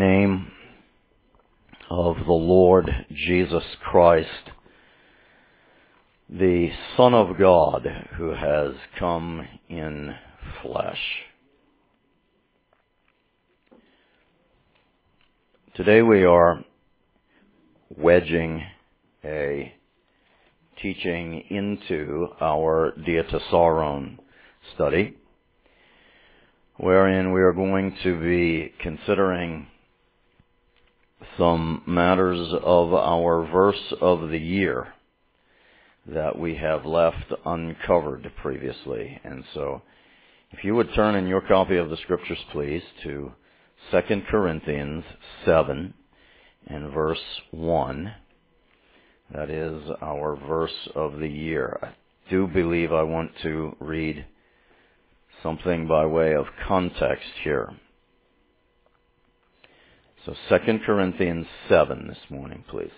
name of the Lord Jesus Christ, the Son of God who has come in flesh. Today we are wedging a teaching into our Diatessaron study, wherein we are going to be considering some matters of our verse of the year that we have left uncovered previously. And so, if you would turn in your copy of the Scriptures, please, to 2 Corinthians 7 and verse 1. That is our verse of the year. I do believe I want to read something by way of context here. So 2 Corinthians 7 this morning, please.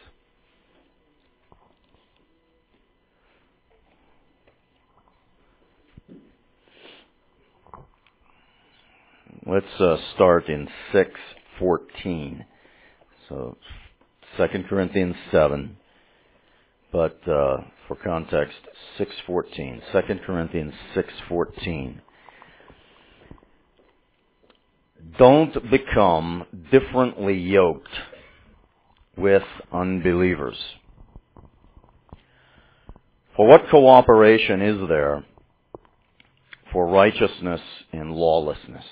Let's start in 6:14. So 2 Corinthians 7, but for context, 6:14. 2 Corinthians 6:14. Don't become differently yoked with unbelievers. For what cooperation is there for righteousness and lawlessness?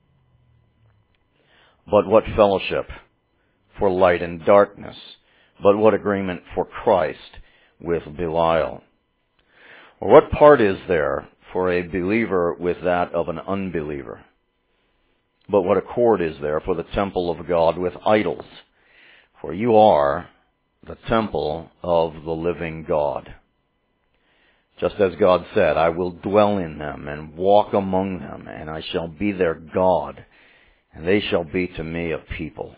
But what fellowship for light and darkness? But what agreement for Christ with Belial? Or what part is there for a believer with that of an unbeliever? But what accord is there for the temple of God with idols? For you are the temple of the living God. Just as God said, I will dwell in them and walk among them, and I shall be their God, and they shall be to me a people.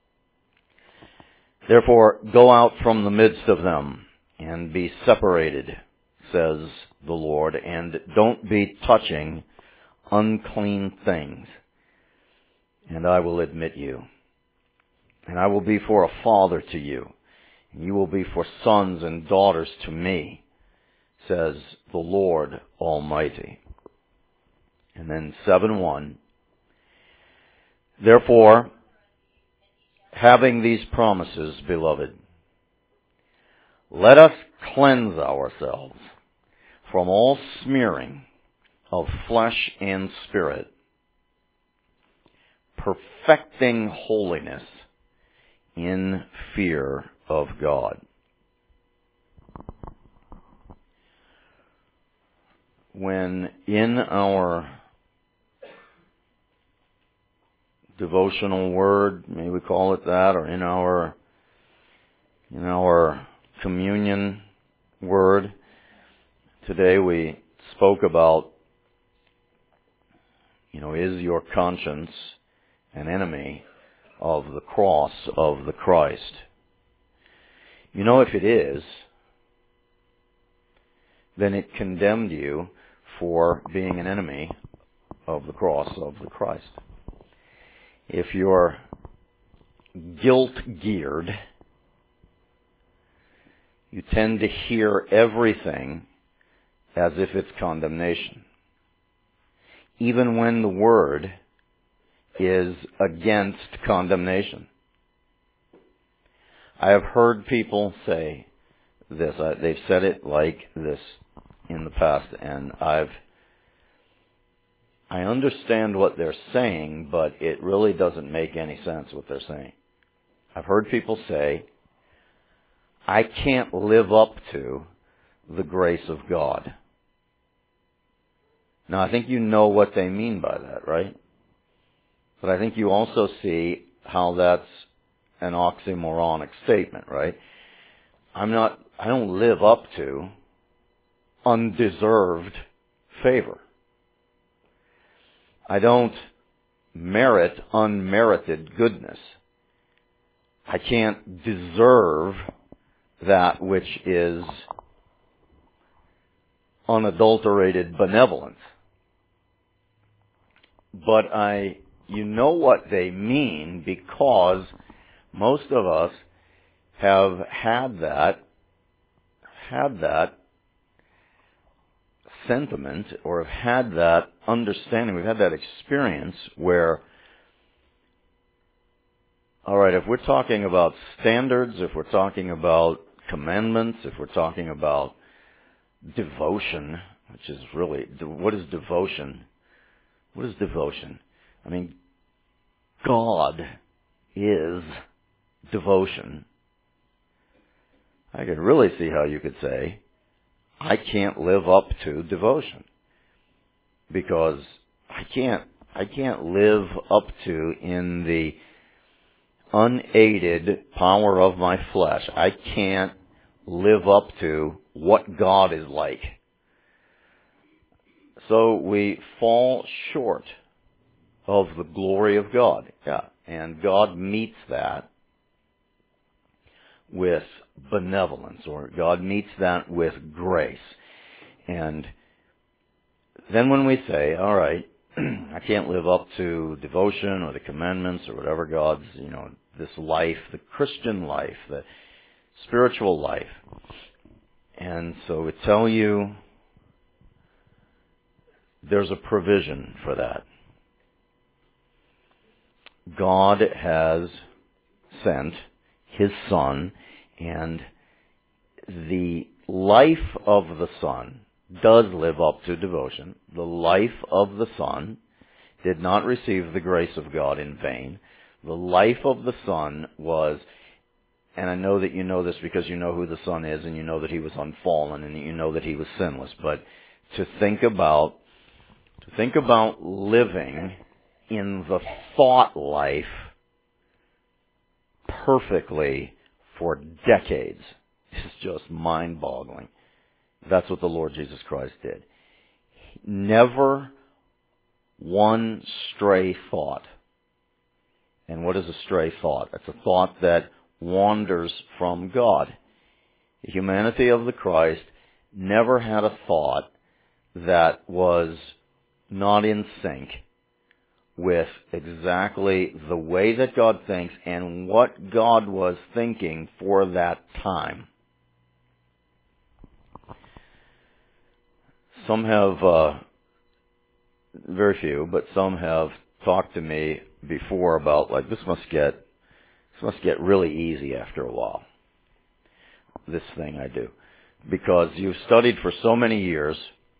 Therefore, go out from the midst of them and be separated, says the Lord, and don't be touching unclean things, and I will admit you. And I will be for a father to you, and you will be for sons and daughters to me, says the Lord Almighty. And then 7:1. Therefore, having these promises, beloved, let us cleanse ourselves from all smearing of flesh and spirit, perfecting holiness in fear of God. When in our devotional word, may we call it that, or in our communion word, today we spoke about, is your conscience an enemy of the cross of the Christ? If it is, then it condemned you for being an enemy of the cross of the Christ. If you're guilt-geared, you tend to hear everything as if it's condemnation, even when the word is against condemnation. I have heard people say this. They've said it like this in the past, and I understand what they're saying, but it really doesn't make any sense what they're saying. I've heard people say, I can't live up to the grace of God. Now, I think you know what they mean by that, right? But I think you also see how that's an oxymoronic statement, right? I don't live up to undeserved favor. I don't merit unmerited goodness. I can't deserve that which is unadulterated benevolence. But I you know what they mean because most of us have had that sentiment or have had that understanding. We've had that experience where, all right, if we're talking about standards, if we're talking about commandments, if we're talking about devotion, which is really, what is devotion? What is devotion? I mean, God is devotion. I could really see how you could say, I can't live up to devotion. Because I can't live up to, in the unaided power of my flesh, I can't live up to what God is like. So we fall short of the glory of God. Yeah. And God meets that with benevolence, or God meets that with grace. And then when we say, all right, I can't live up to devotion or the commandments or whatever God's, this life, the Christian life, the spiritual life. And so we tell you there's a provision for that. God has sent His Son, and the life of the Son does live up to devotion. The life of the Son did not receive the grace of God in vain. The life of the Son was, and I know that you know this because you know who the Son is, and you know that He was unfallen, and you know that He was sinless, but to think about living in the thought life perfectly for decades is just mind-boggling. That's what the Lord Jesus Christ did. Never one stray thought. And what is a stray thought? It's a thought that wanders from God. The humanity of the Christ never had a thought that was not in sync with exactly the way that God thinks and what God was thinking for that time. Some have, very few, but some have talked to me before about, like, this must get really easy after a while, this thing I do. Because you've studied for so many years,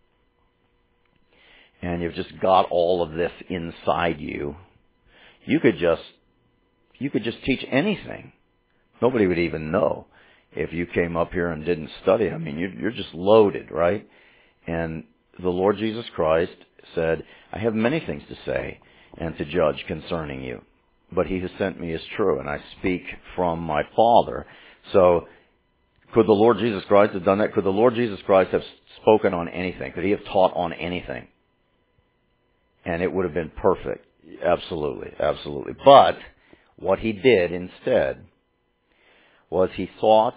and you've just got all of this inside you. You could just teach anything. Nobody would even know if you came up here and didn't study. I mean, you're just loaded, right? And the Lord Jesus Christ said, I have many things to say and to judge concerning you, but He who sent me is true, and I speak from my Father. So, could the Lord Jesus Christ have done that? Could the Lord Jesus Christ have spoken on anything? Could He have taught on anything? And it would have been perfect. Absolutely, absolutely. But what He did instead was He sought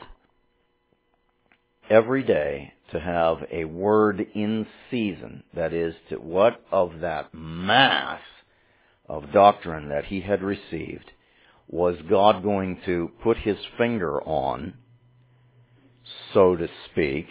every day to have a word in season. That is, to what of that mass of doctrine that He had received was God going to put His finger on, so to speak.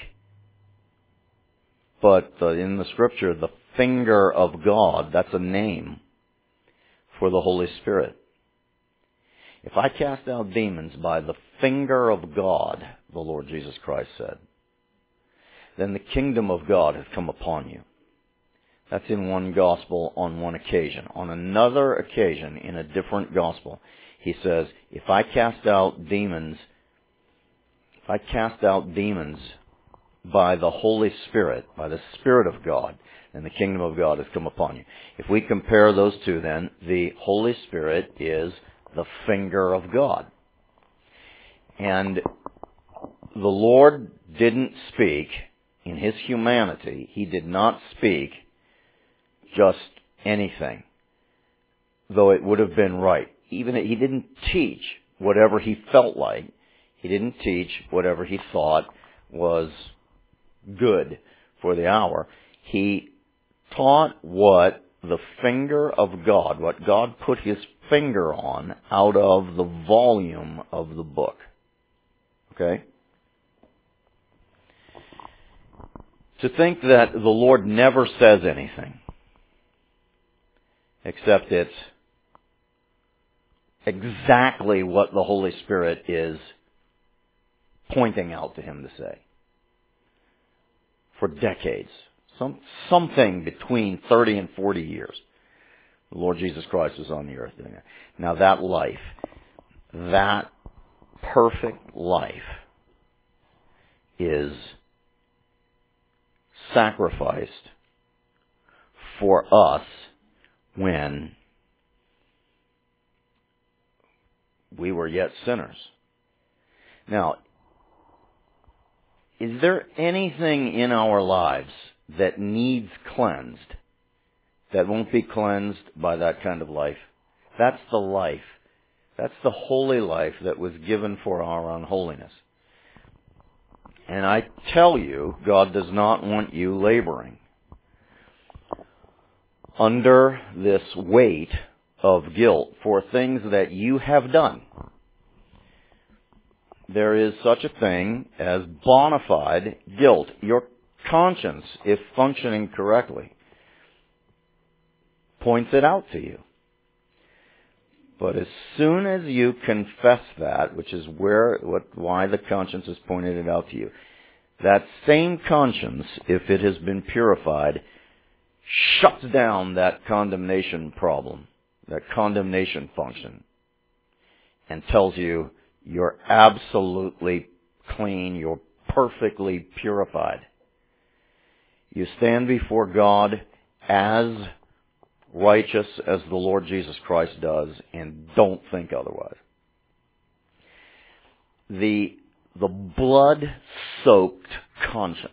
But in the Scripture, the finger of God, that's a name for the Holy Spirit. If I cast out demons by the finger of God, the Lord Jesus Christ said, then the kingdom of God has come upon you. That's in one gospel on one occasion. On another occasion, in a different gospel, He says, if I cast out demons by the Holy Spirit, by the Spirit of God, then the kingdom of God has come upon you. If we compare those two, then the Holy Spirit is the finger of God. And the Lord didn't speak in His humanity. He did not speak just anything, though it would have been right. Even He didn't teach whatever He felt like. He didn't teach whatever He thought was good for the hour. He taught what the finger of God, what God put His finger on, out of the volume of the book. Okay? To think that the Lord never says anything, except it's exactly what the Holy Spirit is pointing out to Him to say. For decades. Something between 30 and 40 years. The Lord Jesus Christ was on the earth doing that. Now that life, that perfect life, is sacrificed for us when we were yet sinners. Now, is there anything in our lives that needs cleansed that won't be cleansed by that kind of life? That's the life. That's the holy life that was given for our unholiness. And I tell you, God does not want you laboring under this weight of guilt for things that you have done. There is such a thing as bona fide guilt. Your conscience, if functioning correctly, points it out to you. But as soon as you confess that, which is why the conscience has pointed it out to you, that same conscience, if it has been purified, shuts down that condemnation problem, that condemnation function, and tells you you're absolutely clean, you're perfectly purified. You stand before God as righteous as the Lord Jesus Christ does, and don't think otherwise. The blood-soaked conscience,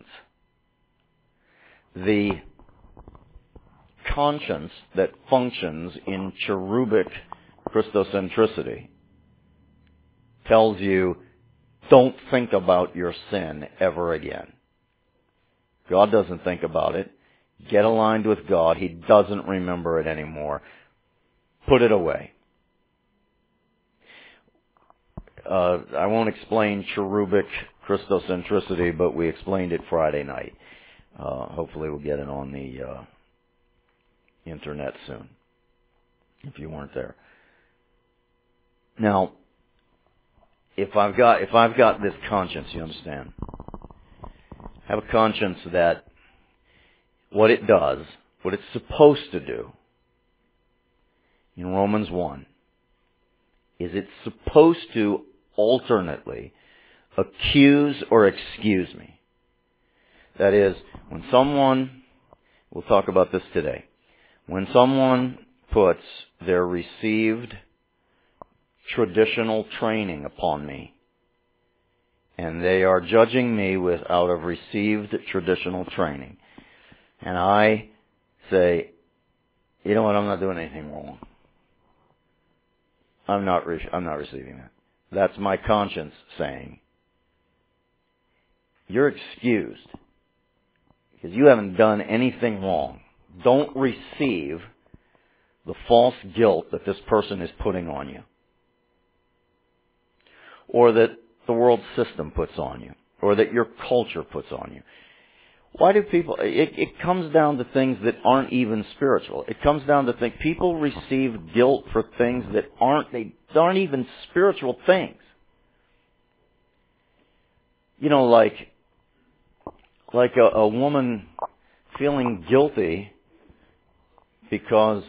the conscience that functions in cherubic Christocentricity, tells you, don't think about your sin ever again. God doesn't think about it. Get aligned with God. He doesn't remember it anymore. Put it away. I won't explain cherubic Christocentricity, but we explained it Friday night. Hopefully we'll get it on the internet soon, if you weren't there. Now, if I've got this conscience, you understand? I have a conscience that what it does, what it's supposed to do, in Romans 1, is it's supposed to alternately accuse or excuse me. That is, when someone, we'll talk about this today, when someone puts their received traditional training upon me, and they are judging me out of received traditional training, and I say, you know what, I'm not doing anything wrong. I'm not receiving that. That's my conscience saying, you're excused because you haven't done anything wrong. Don't receive the false guilt that this person is putting on you, or that the world system puts on you, or that your culture puts on you. Why do people, it comes down to things that aren't even spiritual. It comes down to things, people receive guilt for things that aren't even spiritual things. You know, like a woman feeling guilty because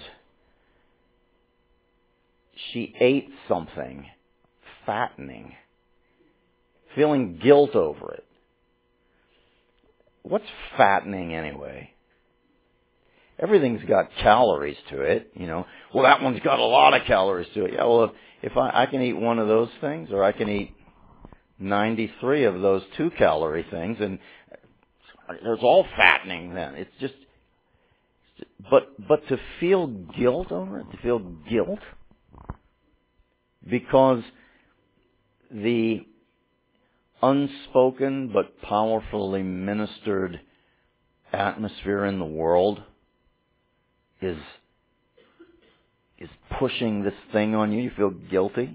she ate something fattening, feeling guilt over it. What's fattening anyway? Everything's got calories to it, you know. Well, that one's got a lot of calories to it. Yeah, well, if I can eat one of those things, or I can eat 93 of those 2-calorie things, and there's all fattening then. It's just, but to feel guilt over it, to feel guilt, because the unspoken but powerfully ministered atmosphere in the world is pushing this thing on you. You feel guilty.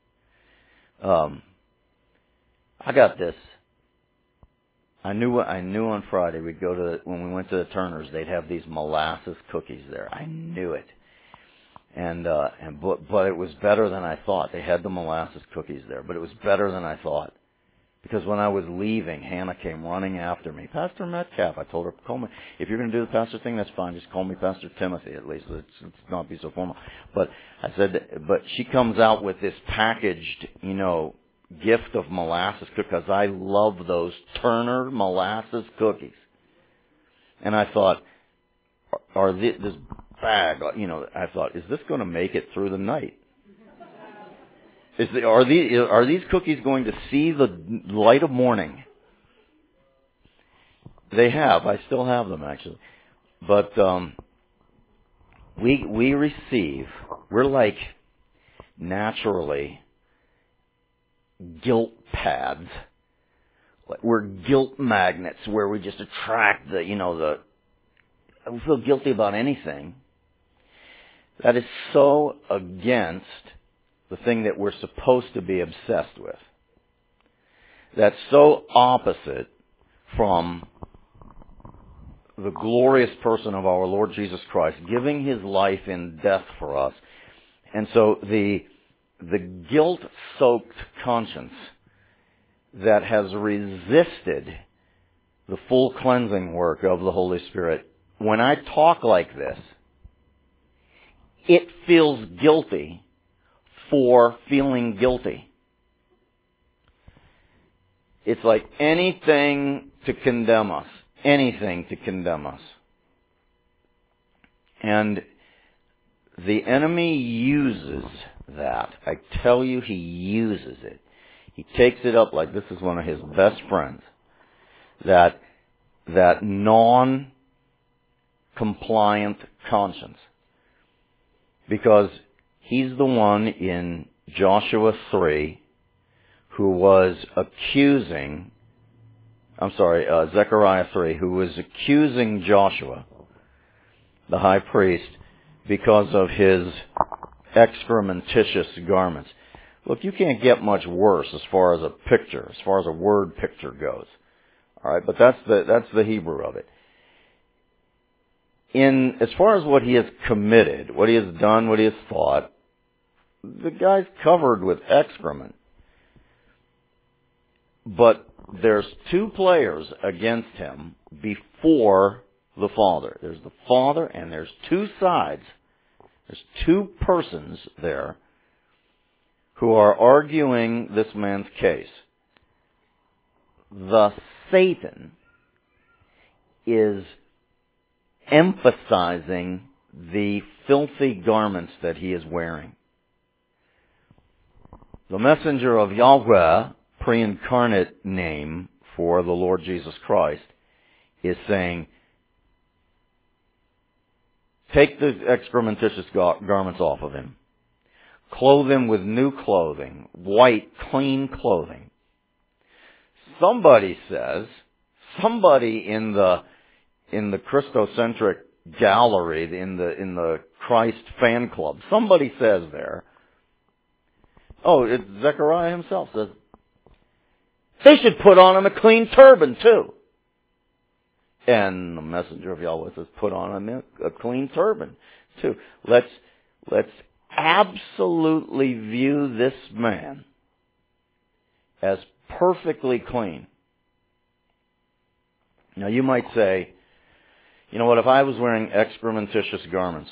I got this. I knew on Friday we'd go to, when we went to the Turners, they'd have these molasses cookies there. I knew it. But it was better than I thought. They had the molasses cookies there, but it was better than I thought. Because when I was leaving, Hannah came running after me. Pastor Metcalf, I told her, call me. If you're going to do the pastor thing, that's fine. Just call me Pastor Timothy, at least. Let's not be so formal. But I said, but she comes out with this packaged, gift of molasses because I love those Turner molasses cookies. And I thought, this bag, I thought, is this going to make it through the night? Are these cookies going to see the light of morning? They have. I still have them, actually. But we receive. We're like naturally guilt pads. We're guilt magnets where we just attract we feel guilty about anything. That is so against the thing that we're supposed to be obsessed with. That's so opposite from the glorious person of our Lord Jesus Christ, giving His life in death for us. And so the guilt-soaked conscience that has resisted the full cleansing work of the Holy Spirit, when I talk like this, it feels guilty for feeling guilty. It's like anything to condemn us. Anything to condemn us. And the enemy uses that. I tell you, he uses it. He takes it up like this is one of his best friends. That non-compliant conscience. Because he's the one in Joshua 3 who was accusing, Zechariah 3, who was accusing Joshua, the high priest, because of his excrementitious garments. Look, you can't get much worse as far as a picture, as far as a word picture goes. All right, but that's the Hebrew of it. As far as what he has committed, what he has done, what he has thought, the guy's covered with excrement. But there's two players against him before the Father. There's the Father and there's two sides. There's two persons there who are arguing this man's case. Thus, Satan is emphasizing the filthy garments that he is wearing. The messenger of Yahweh, pre-incarnate name for the Lord Jesus Christ, is saying, take the excrementitious garments off of him. Clothe him with new clothing, white, clean clothing. Somebody in the Christocentric gallery, in the Christ fan club, somebody says there, it's Zechariah himself says, they should put on him a clean turban too. And the messenger of Yahweh says, put on him a clean turban too. Let's absolutely view this man as perfectly clean. Now you might say, you know what, if I was wearing excrementitious garments,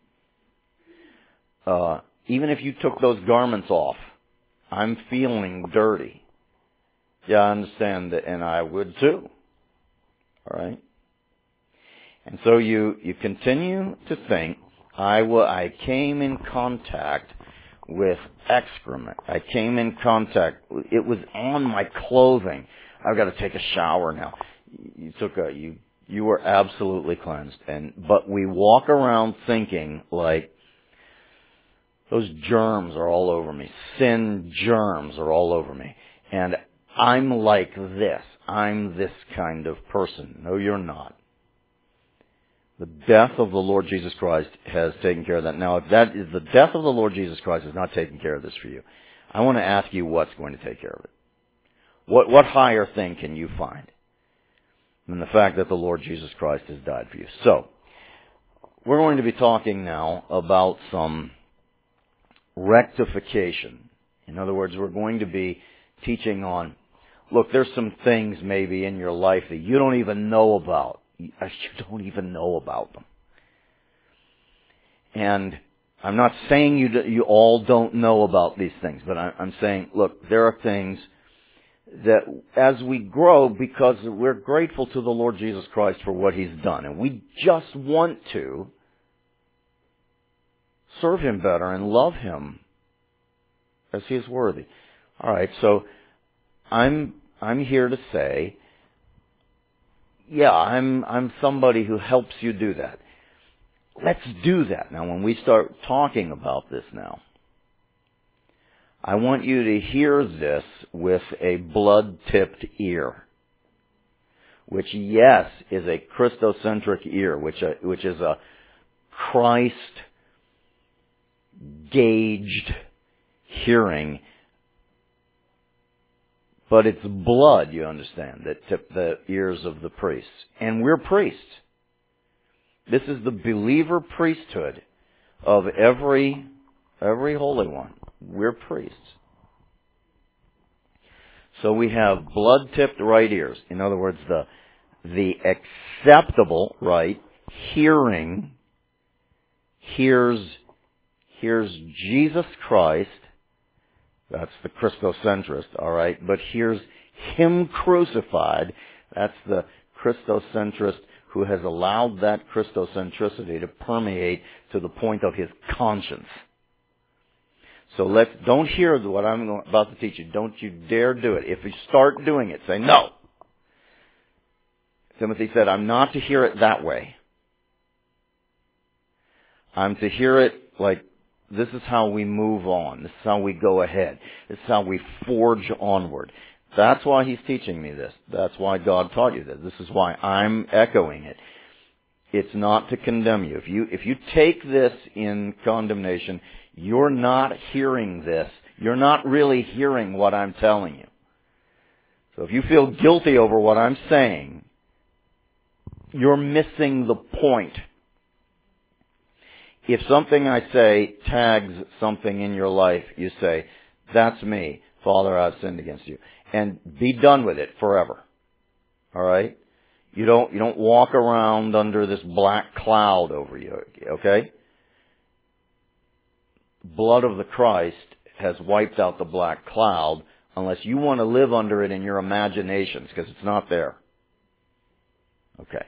even if you took those garments off, I'm feeling dirty. Yeah, I understand that, and I would too. All right? And so you continue to think, I came in contact with excrement. I came in contact, it was on my clothing. I've got to take a shower now. You were absolutely cleansed. But we walk around thinking like, those germs are all over me. Sin germs are all over me. And I'm like this. I'm this kind of person. No, you're not. The death of the Lord Jesus Christ has taken care of that. Now, if that is the death of the Lord Jesus Christ is not taking care of this for you, I want to ask you what's going to take care of it. What higher thing can you find than the fact that the Lord Jesus Christ has died for you? So, we're going to be talking now about some rectification. In other words, we're going to be teaching on, look, there's some things maybe in your life that you don't even know about. You don't even know about them. And I'm not saying you all don't know about these things, but I'm saying, look, there are things that as we grow, because we're grateful to the Lord Jesus Christ for what He's done, and we just want to serve Him better and love Him as He is worthy. All right, so I'm here to say, yeah, I'm somebody who helps you do that. Let's do that. Now, when we start talking about this now, I want you to hear this with a blood-tipped ear, which, yes, is a Christocentric ear, which is a Christ-gauged hearing. But it's blood, you understand, that tipped the ears of the priests. And we're priests. This is the believer priesthood of every holy one. We're priests. So we have blood-tipped right ears. In other words, the acceptable right hearing hears Jesus Christ. That's the Christocentrist, all right? But here's Him crucified. That's the Christocentrist who has allowed that Christocentricity to permeate to the point of his conscience. So don't hear what I'm about to teach you. Don't you dare do it. If you start doing it, say no. Timothy said, I'm not to hear it that way. I'm to hear it like, this is how we move on. This is how we go ahead. This is how we forge onward. That's why He's teaching me this. That's why God taught you this. This is why I'm echoing it. It's not to condemn you. If you take this in condemnation, you're not hearing this. You're not really hearing what I'm telling you. So if you feel guilty over what I'm saying, you're missing the point. If something I say tags something in your life, you say, that's me. Father, I've sinned against you. And be done with it forever. All right? You don't walk around under this black cloud over you, okay? Blood of the Christ has wiped out the black cloud unless you want to live under it in your imaginations, because it's not there. Okay.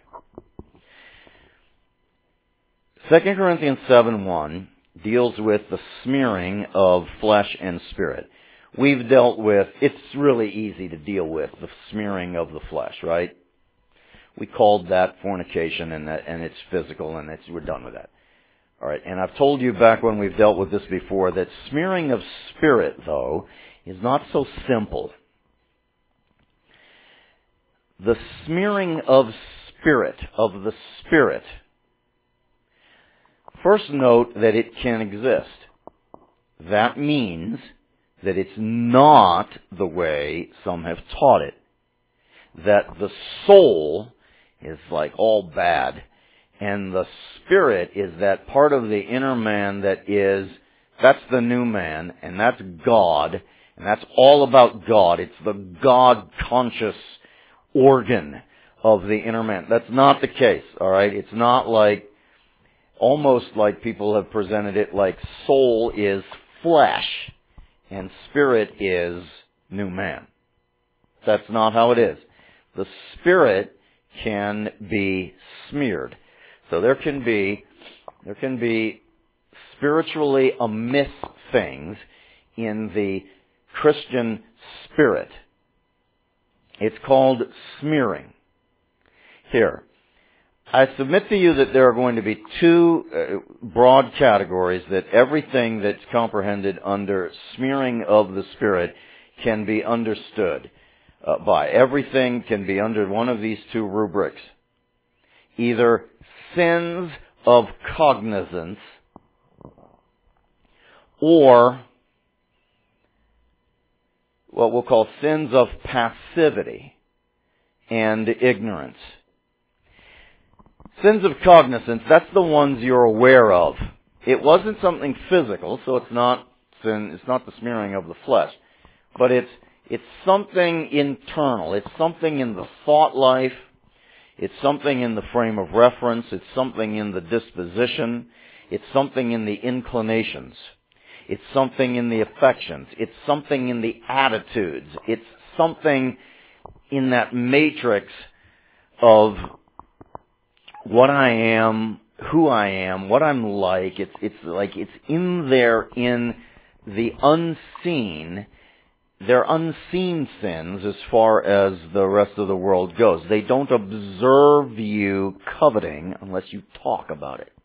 2 Corinthians 7:1 deals with the smearing of flesh and spirit. We've dealt with, it's really easy to deal with the smearing of the flesh, right? We called that fornication, and it's physical, and we're done with that. All right, and I've told you back when we've dealt with this before that smearing of spirit, though, is not so simple. The smearing of the spirit, first note that it can exist. That means that it's not the way some have taught it. That the soul is like all bad, and the spirit is that part of the inner man that's the new man, and that's God, and that's all about God. It's the God-conscious organ of the inner man. That's not the case, all right? It's not like, almost like people have presented it like soul is flesh and spirit is new man. That's not how it is. The spirit can be smeared. So there can be spiritually amiss things in the Christian spirit. It's called smearing. Here, I submit to you that there are going to be two broad categories that everything that's comprehended under smearing of the Spirit can be understood by. Everything can be under one of these two rubrics. Either sins of cognizance or what we'll call sins of passivity and ignorance. Sins of cognizance, that's the ones you're aware of. It wasn't something physical, so it's not sin, it's not the smearing of the flesh. But it's something internal. It's something in the thought life. It's something in the frame of reference. It's something in the disposition. It's something in the inclinations. It's something in the affections. It's something in the attitudes. It's something in that matrix of what I am, who I am, what I'm like. It's in there in the unseen. They're unseen sins as far as the rest of the world goes. They don't observe you coveting unless you talk about it.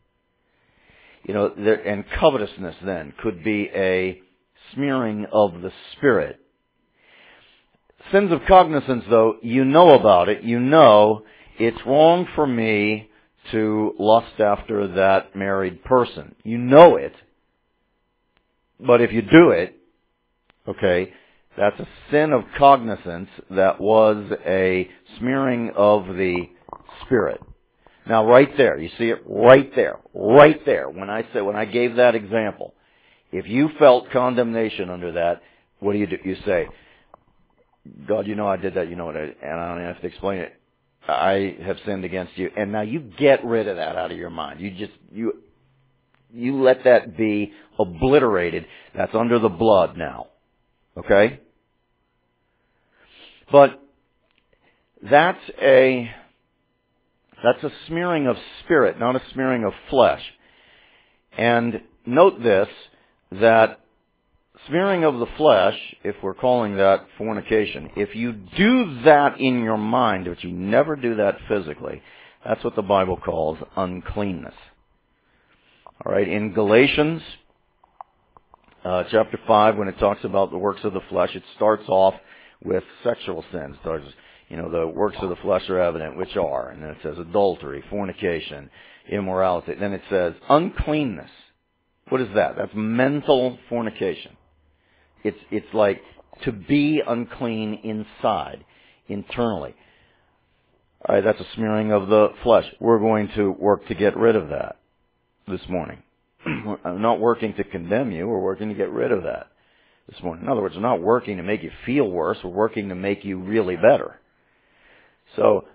And covetousness then could be a smearing of the spirit. Sins of cognizance, though, you know about it. You know it's wrong for me to lust after that married person. You know it. But if you do it, okay, that's a sin of cognizance that was a smearing of the spirit. Now right there, you see it right there. When I gave that example, if you felt condemnation under that, what do? You say, God, you know I did that, you know what and I don't have to explain it. I have sinned against you. And now you get rid of that out of your mind. You let that be obliterated. That's under the blood now. Okay? But that's a smearing of spirit, not a smearing of flesh. And note this, that smearing of the flesh, if we're calling that fornication, if you do that in your mind, but you never do that physically, that's what the Bible calls uncleanness. All right, in Galatians chapter 5, when it talks about the works of the flesh, it starts off with sexual sins. The works of the flesh are evident, which are, and then it says adultery, fornication, immorality. Then it says uncleanness. What is that? That's mental fornication. It's like to be unclean inside, internally. All right, that's a smearing of the flesh. We're going to work to get rid of that this morning. I'm not working to condemn you. We're working to get rid of that this morning. In other words, we're not working to make you feel worse. We're working to make you really better. So,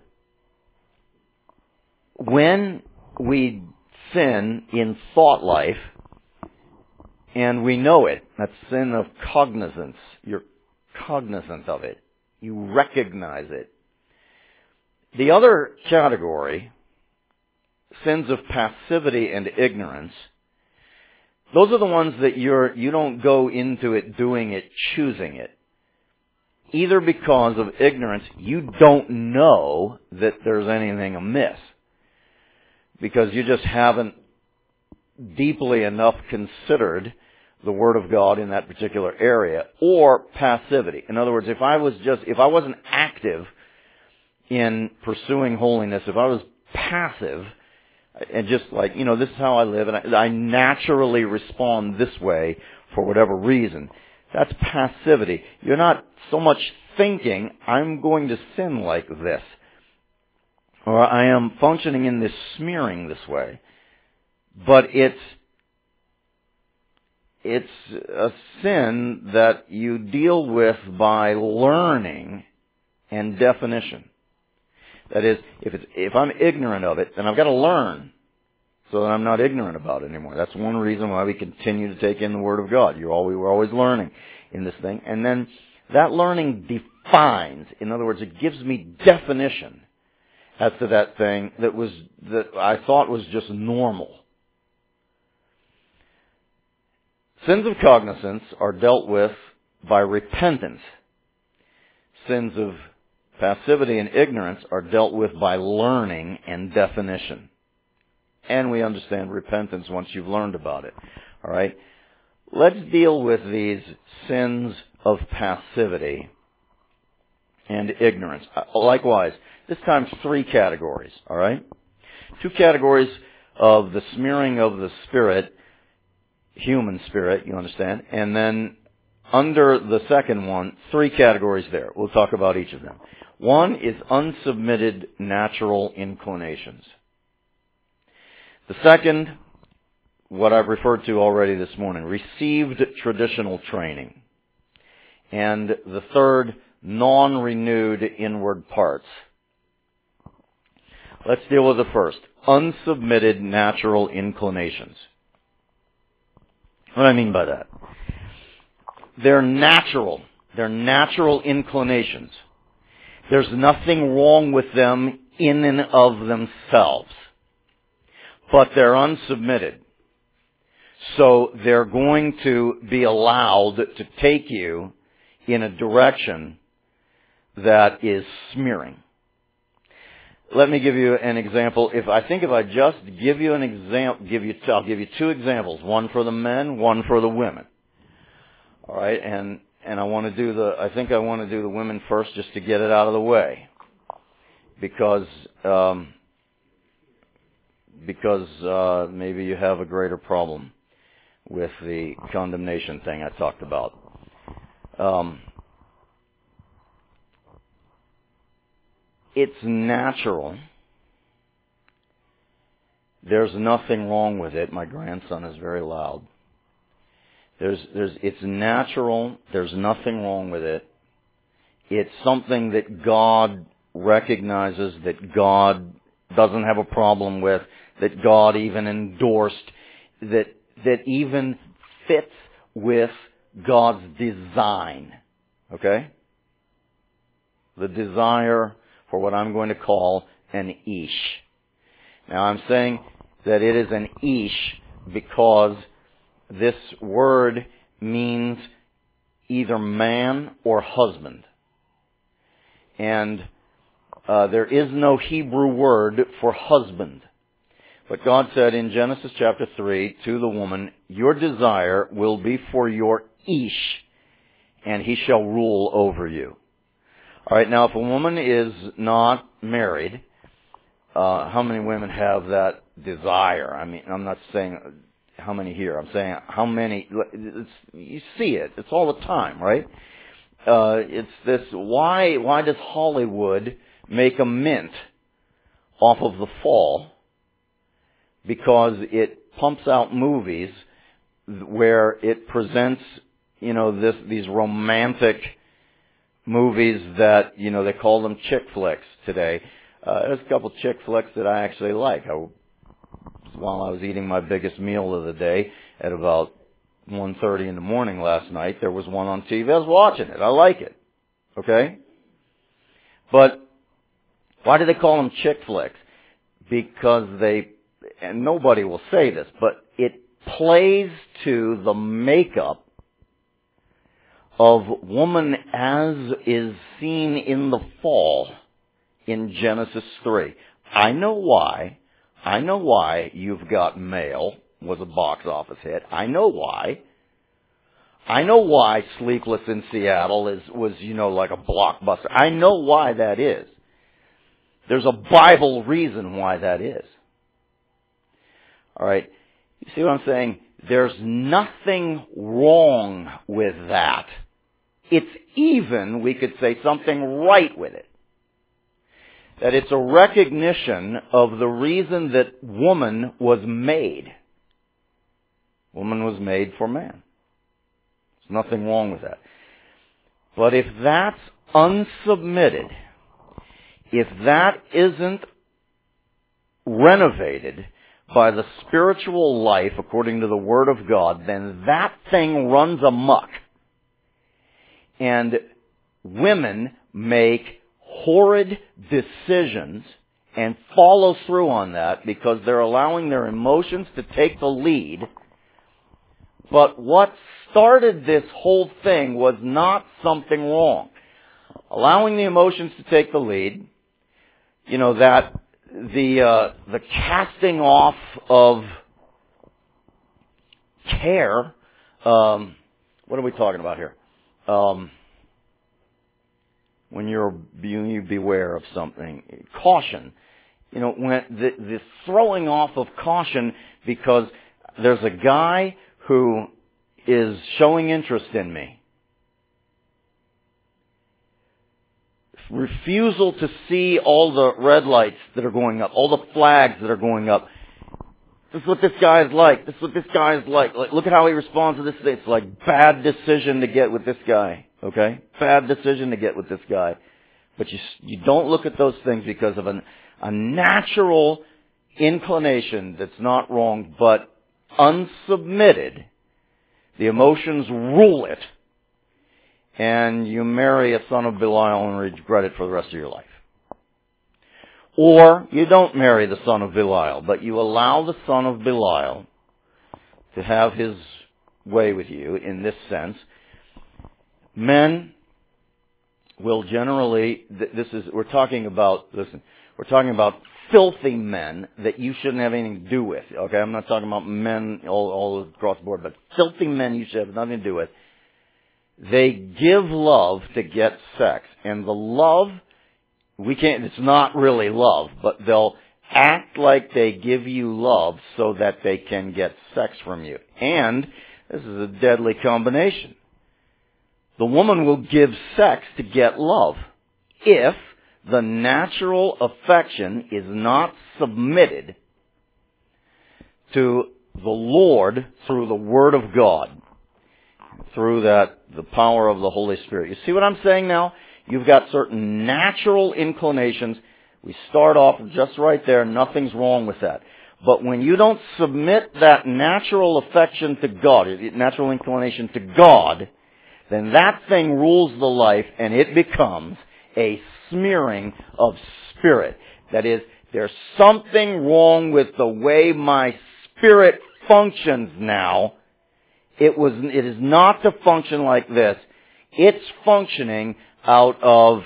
when we sin in thought life, and we know it, that's sin of cognizance. You're cognizant of it. You recognize it. The other category, sins of passivity and ignorance, those are the ones that you don't go into it doing it, choosing it. Either because of ignorance, you don't know that there's anything amiss. Because you just haven't deeply enough considered the Word of God in that particular area. Or passivity. In other words, if I wasn't active in pursuing holiness, if I was passive, and just like, this is how I live, and I naturally respond this way for whatever reason, that's passivity. You're not so much thinking, I'm going to sin like this. Or I am functioning in this smearing this way. But it's a sin that you deal with by learning and definition. That is, if I'm ignorant of it, then I've got to learn so that I'm not ignorant about it anymore. That's one reason why we continue to take in the Word of God. We're always learning in this thing. And then that learning defines, in other words, it gives me definition as to that thing that I thought was just normal. Sins of cognizance are dealt with by repentance. Sins of passivity and ignorance are dealt with by learning and definition. And we understand repentance once you've learned about it. All right? Let's deal with these sins of passivity and ignorance. Likewise, this time 3 categories. All right? Two categories of the smearing of the Spirit, human spirit, you understand, and then under the second one, three categories there. We'll talk about each of them. One is unsubmitted natural inclinations. The second, what I've referred to already this morning, received traditional training. And the third, non-renewed inward parts. Let's deal with the first, unsubmitted natural inclinations. What do I mean by that? They're natural inclinations. There's nothing wrong with them in and of themselves. But they're unsubmitted. So they're going to be allowed to take you in a direction that is smearing. Let me give you an example. If I just give you an example, I'll give you two examples, one for the men, one for the women. All right, and I want to do the women first just to get it out of the way, because maybe you have a greater problem with the condemnation thing I talked about. It's natural. There's nothing wrong with it. My grandson is very loud. It's natural. There's nothing wrong with it. It's something that God recognizes, that God doesn't have a problem with, that God even endorsed, that even fits with God's design. Okay? The desire for what I'm going to call an ish. Now I'm saying that it is an ish because this word means either man or husband. And there is no Hebrew word for husband. But God said in Genesis chapter 3 to the woman, your desire will be for your ish, and he shall rule over you. All right, now if a woman is not married, how many women have that desire? I mean, I'm not saying how many here. I'm saying how many. You see it. It's all the time, right? It's this. Why does Hollywood make a mint off of the fall? Because it pumps out movies where it presents, these romantic movies that, they call them chick flicks today. There's a couple chick flicks that I actually like. While I was eating my biggest meal of the day at about 1:30 in the morning last night, there was one on TV. I was watching it. I like it. Okay? But why do they call them chick flicks? Because and nobody will say this, but it plays to the makeup of woman as is seen in the fall in Genesis 3. I know why You've Got Mail was a box office hit. I know why Sleepless in Seattle was like a blockbuster. I know why that is. There's a Bible reason why that is. All right. You see what I'm saying? There's nothing wrong with that. It's even, we could say, something right with it. That it's a recognition of the reason that woman was made. Woman was made for man. There's nothing wrong with that. But if that's unsubmitted, if that isn't renovated by the spiritual life according to the Word of God, then that thing runs amok. And women make horrid decisions and follow through on that because they're allowing their emotions to take the lead. But what started this whole thing was not something wrong. Allowing the emotions to take the lead, that the casting off of care, what are we talking about here? When you beware of something, caution when the throwing off of caution because there's a guy who is showing interest in me. Refusal to see all the red lights that are going up, all the flags that are going up. This is what this guy is like. This is what this guy is like. Look at how he responds to this. It's like bad decision to get with this guy. Okay? Bad decision to get with this guy. But you don't look at those things because of a natural inclination that's not wrong, but unsubmitted. The emotions rule it. And you marry a son of Belial and regret it for the rest of your life. Or you don't marry the son of Belial, but you allow the son of Belial to have his way with you in this sense. Men will generally, we're talking about filthy men that you shouldn't have anything to do with. Okay, I'm not talking about men all across the board, but filthy men you should have nothing to do with. They give love to get sex. And the love, it's not really love, but they'll act like they give you love so that they can get sex from you. And this is a deadly combination. The woman will give sex to get love if the natural affection is not submitted to the Lord through the Word of God. Through the power of the Holy Spirit. You see what I'm saying now? You've got certain natural inclinations. We start off just right there. Nothing's wrong with that. But when you don't submit that natural affection to God, natural inclination to God, then that thing rules the life and it becomes a smearing of spirit. That is, there's something wrong with the way my spirit functions now. It is not to function like this. It's functioning out of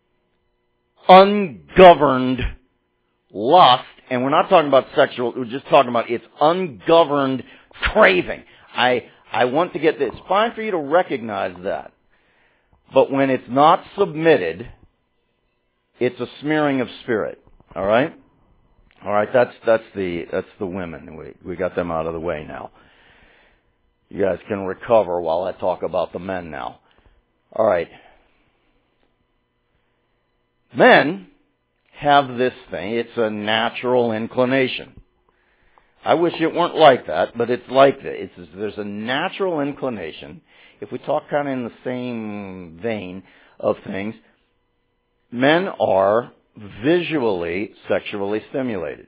ungoverned lust, and we're not talking about sexual, we're just talking about its ungoverned craving. I want to get this. It's fine for you to recognize that. But when it's not submitted, it's a smearing of spirit. All right? All right, that's the women. We got them out of the way now. You guys can recover while I talk about the men now. All right. Men have this thing. It's a natural inclination. I wish it weren't like that, but it's like that. There's a natural inclination. If we talk kind of in the same vein of things, men are visually sexually stimulated.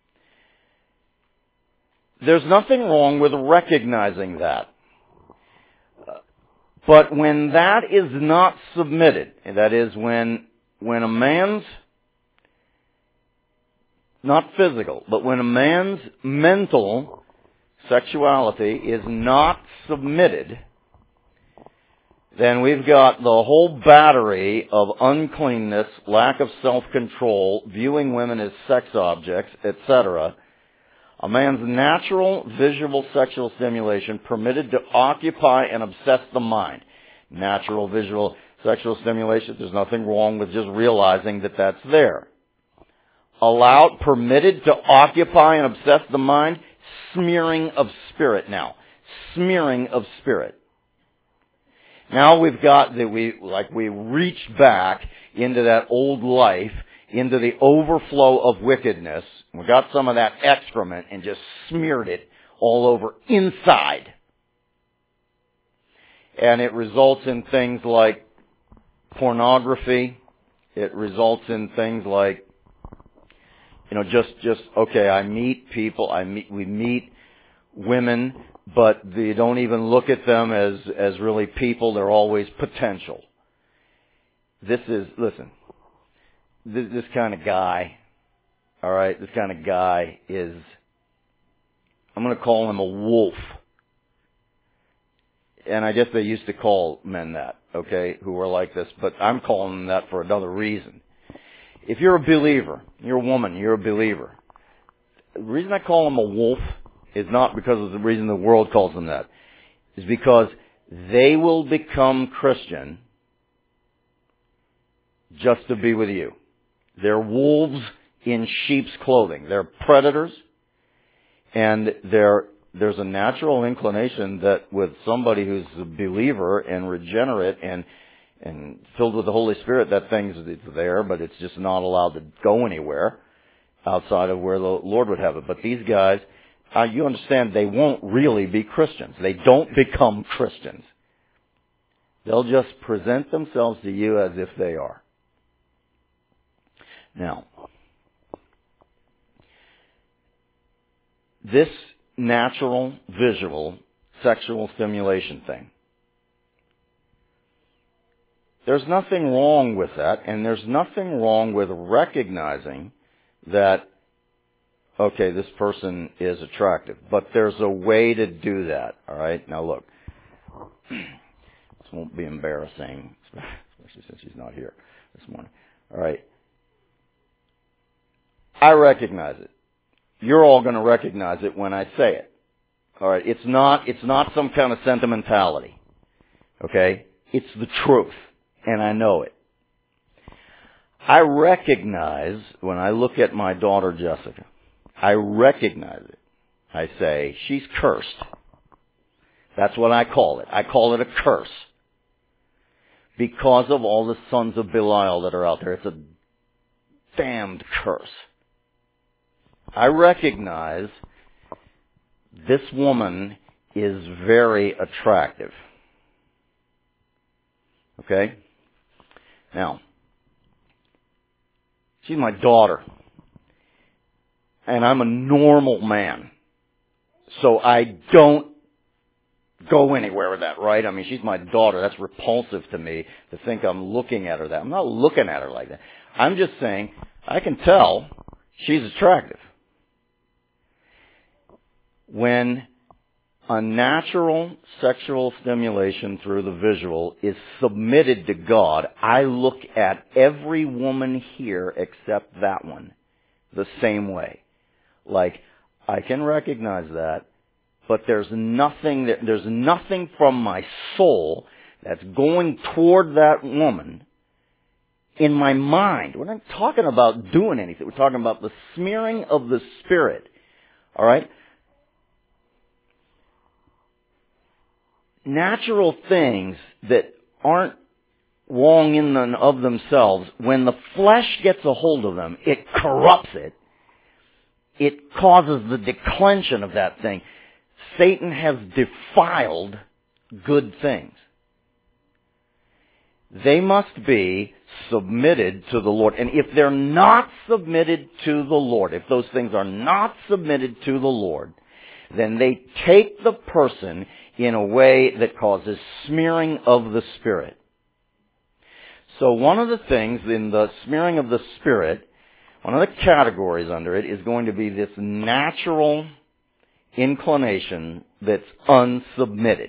There's nothing wrong with recognizing that. But when that is not submitted, and that is when a man's, not physical, but when a man's mental sexuality is not submitted, then we've got the whole battery of uncleanness, lack of self-control, viewing women as sex objects, etc. A man's natural visual sexual stimulation permitted to occupy and obsess the mind. Natural visual sexual stimulation, there's nothing wrong with just realizing that that's there. Allowed, permitted to occupy and obsess the mind, smearing of spirit now. Smearing of spirit. Now we've got we reached back into that old life, into the overflow of wickedness. We got some of that excrement and just smeared it all over inside. And it results in things like pornography. It results in things like, okay, I meet people, we meet women, but they don't even look at them as really people. They're always potential. This kind of guy, all right, this kind of guy is, I'm going to call him a wolf. And I guess they used to call men that, okay, who were like this, but I'm calling them that for another reason. If you're a believer, you're a woman, you're a believer. The reason I call them a wolf is not because of the reason the world calls them that. It's because they will become Christian just to be with you. They're wolves in sheep's clothing. They're predators, and there's a natural inclination that with somebody who's a believer and regenerate and filled with the Holy Spirit, that thing's there, but it's just not allowed to go anywhere outside of where the Lord would have it. But these guys, you understand, they won't really be Christians. They don't become Christians. They'll just present themselves to you as if they are. Now, this natural, visual, sexual stimulation thing, there's nothing wrong with that, and there's nothing wrong with recognizing that, okay, this person is attractive. But there's a way to do that, all right? Now look, this won't be embarrassing, especially since she's not here this morning. All right. I recognize it. You're all going to recognize it when I say it. All right. It's not some kind of sentimentality. Okay? It's the truth. And I know it. I recognize, when I look at my daughter Jessica, I recognize it. I say, she's cursed. That's what I call it. I call it a curse. Because of all the sons of Belial that are out there. It's a damned curse. I recognize this woman is very attractive. Okay? Now, she's my daughter. And I'm a normal man. So I don't go anywhere with that, right? I mean, she's my daughter. That's repulsive to me to think I'm looking at her that. I'm not looking at her like that. I'm just saying, I can tell she's attractive. When a natural sexual stimulation through the visual is submitted to God, I look at every woman here except that one the same way. Like, I can recognize that, but there's nothing from my soul that's going toward that woman in my mind. We're not talking about doing anything. We're talking about the smearing of the Spirit. All right? Natural things that aren't wrong in and of themselves, when the flesh gets a hold of them, it corrupts it. It causes the declension of that thing. Satan has defiled good things. They must be submitted to the Lord. And if they're not submitted to the Lord, if those things are not submitted to the Lord, then they take the person in a way that causes smearing of the Spirit. So one of the things in the smearing of the Spirit, one of the categories under it is going to be this natural inclination that's unsubmitted.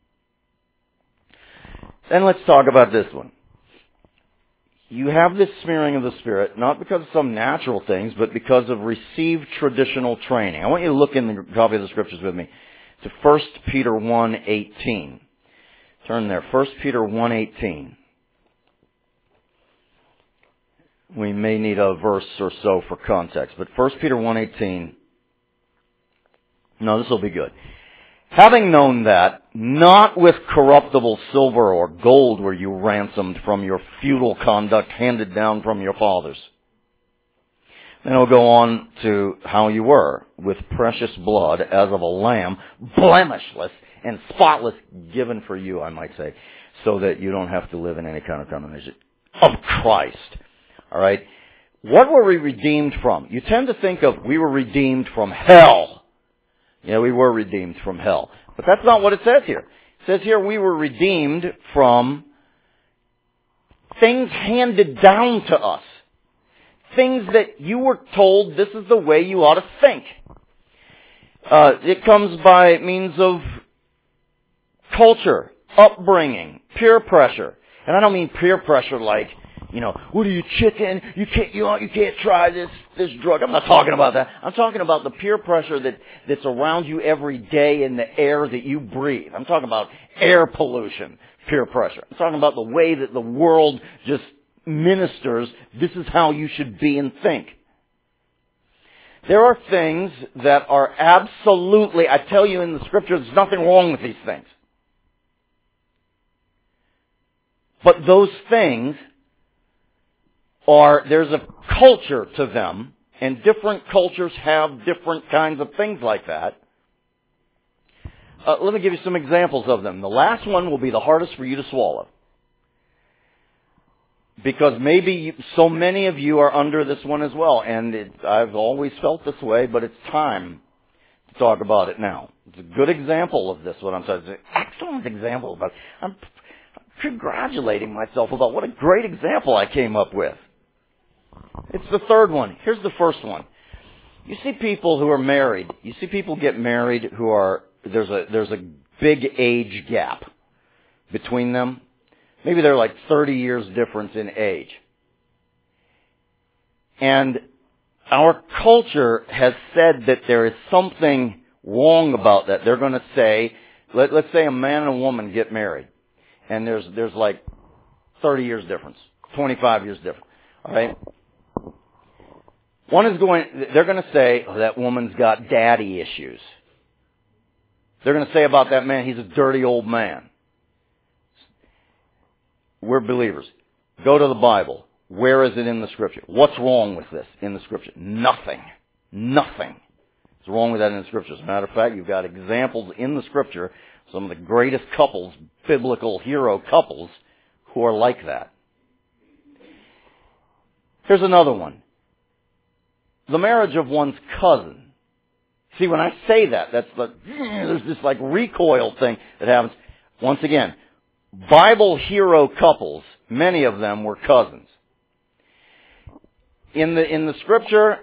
Then let's talk about this one. You have this smearing of the Spirit, not because of some natural things, but because of received traditional training. I want you to look in the copy of the Scriptures with me to 1 Peter 1:18. Turn there, 1 Peter 1:18. We may need a verse or so for context, but 1 Peter 1:18, no, this will be good. Having known that, not with corruptible silver or gold were you ransomed from your futile conduct handed down from your fathers. Then it'll go on to how you were, with precious blood as of a lamb, blemishless and spotless, given for you, I might say, so that you don't have to live in any kind of condemnation of Christ. All right? What were we redeemed from? You tend to think of, we were redeemed from hell. Yeah, we were redeemed from hell. But that's not what it says here. It says here we were redeemed from things handed down to us. Things that you were told this is the way you ought to think. It comes by means of culture, upbringing, peer pressure. And I don't mean peer pressure like, what are you, chicken? You can't try this drug. I'm not talking about that. I'm talking about the peer pressure that's around you every day in the air that you breathe. I'm talking about air pollution, peer pressure. I'm talking about the way that the world just ministers. This is how you should be and think. There are things that are absolutely, I tell you in the Scripture, there's nothing wrong with these things. But those things there's a culture to them, and different cultures have different kinds of things like that. Let me give you some examples of them. The last one will be the hardest for you to swallow. Because maybe so many of you are under this one as well, and I've always felt this way, but it's time to talk about it now. It's a good example of this, what I'm saying. It's an excellent example of it. I'm congratulating myself about what a great example I came up with. It's the third one. Here's the first one. You see people who are married. You see people get married who are, there's a big age gap between them. Maybe they're like 30 years difference in age. And our culture has said that there is something wrong about that. They're going to say, let's say a man and a woman get married, and there's like 30 years difference, 25 years difference. All right? They're going to say, oh, that woman's got daddy issues. They're going to say about that man, he's a dirty old man. We're believers. Go to the Bible. Where is it in the Scripture? What's wrong with this in the Scripture? Nothing. Nothing is wrong with that in the Scripture. As a matter of fact, you've got examples in the Scripture, some of the greatest couples, biblical hero couples, who are like that. Here's another one. The marriage of one's cousin. See, when I say that, there's this like recoil thing that happens. Once again, Bible hero couples, many of them were cousins. In the Scripture,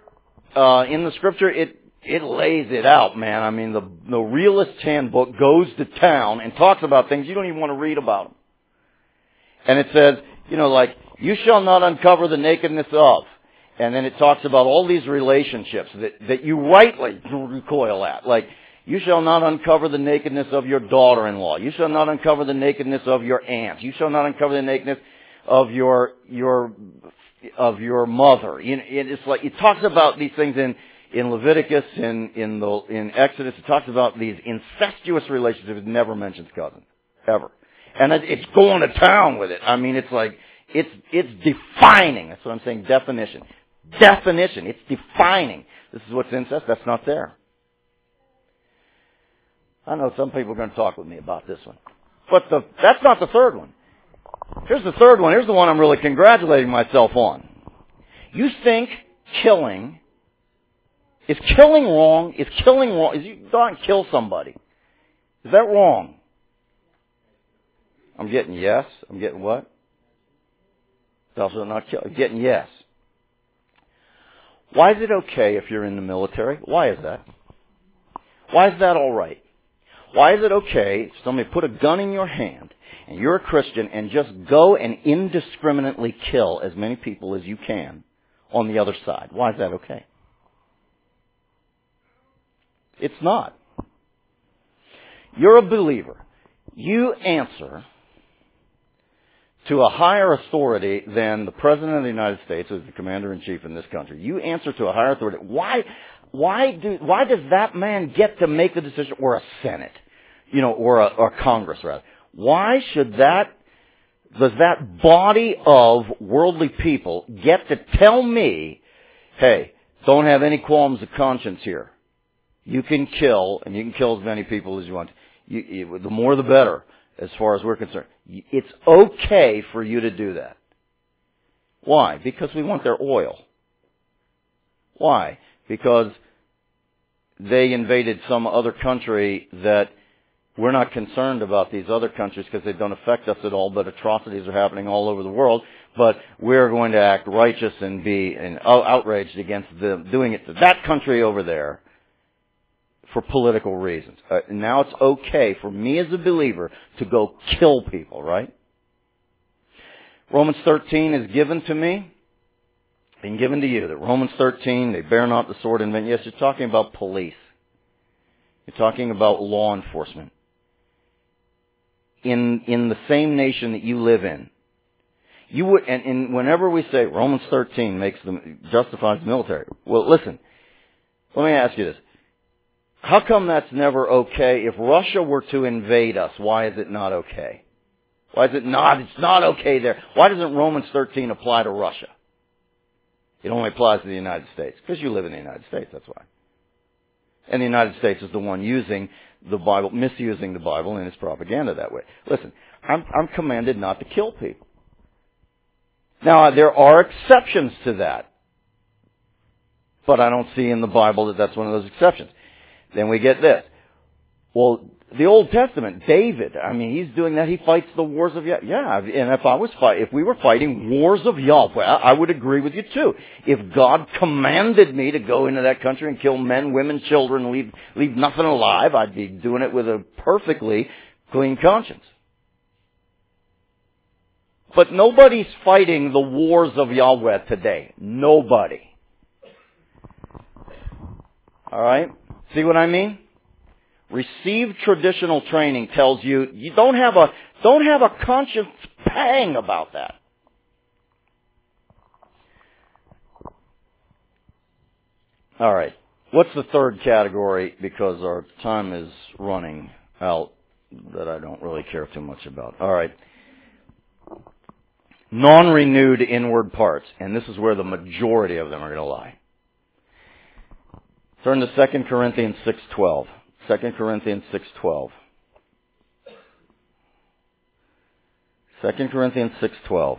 it lays it out, man. I mean, the Realist Handbook goes to town and talks about things you don't even want to read about them. And it says, like, you shall not uncover the nakedness of. And then it talks about all these relationships that you rightly recoil at. Like, you shall not uncover the nakedness of your daughter-in-law. You shall not uncover the nakedness of your aunt. You shall not uncover the nakedness of your mother. It's like, it talks about these things in Leviticus, in Exodus. It talks about these incestuous relationships. It never mentions cousins. Ever. And it's going to town with it. I mean, it's like, it's defining. That's what I'm saying, definition. Definition. It's defining. This is what's incest. That's not there. I know some people are going to talk with me about this one. But that's not the third one. Here's the third one. Here's the one I'm really congratulating myself on. You think killing... Is killing wrong? Is killing wrong? Is you go out and kill somebody? Is that wrong? I'm getting yes. I'm getting what? Thou shalt not kill. I'm getting yes. Why is it okay if you're in the military? Why is that? Why is that all right? Why is it okay if somebody put a gun in your hand and you're a Christian and just go and indiscriminately kill as many people as you can on the other side? Why is that okay? It's not. You're a believer. You answer to a higher authority than the President of the United States, who's the Commander-in-Chief in this country. You answer to a higher authority. Why does that man get to make the decision, or a Senate, or Congress rather? Why does that body of worldly people get to tell me, hey, don't have any qualms of conscience here. You can kill, and you can kill as many people as you want. The more the better, as far as we're concerned. It's okay for you to do that. Why? Because we want their oil. Why? Because they invaded some other country that we're not concerned about these other countries because they don't affect us at all, but atrocities are happening all over the world. But we're going to act righteous and be outraged against them doing it to that country over there for political reasons. Now it's okay for me as a believer to go kill people, right? Romans 13 is given to me and given to you. That Romans 13, they bear not the sword in vain. Yes, you're talking about police. You're talking about law enforcement. In the same nation that you live in. You would, and whenever we say Romans 13 justifies the military, well, listen, Let me ask you this. How come that's never okay? If Russia were to invade us, why is it not okay? Why is it not? It's not okay there. Why doesn't Romans 13 apply to Russia? It only applies to the United States. Because you live in the United States, that's why. And the United States is the one using the Bible, misusing the Bible in its propaganda that way. Listen, I'm commanded not to kill people. Now, there are exceptions to that. But I don't see in the Bible that that's one of those exceptions. Then we get this. Well, the Old Testament, David, I mean, he's doing that. He fights the wars of Yahweh. Yeah, and if we were fighting wars of Yahweh, I would agree with you too. If God commanded me to go into that country and kill men, women, children, leave nothing alive, I'd be doing it with a perfectly clean conscience. But nobody's fighting the wars of Yahweh today. Nobody. All right? See what I mean? Received traditional training tells you don't have a conscience pang about that. All right. What's the third category? Because our time is running out that I don't really care too much about. All right. Non-renewed inward parts. And this is where the majority of them are going to lie. Turn to 2 Corinthians 6:12. 2 Corinthians 6:12. 2 Corinthians 6:12.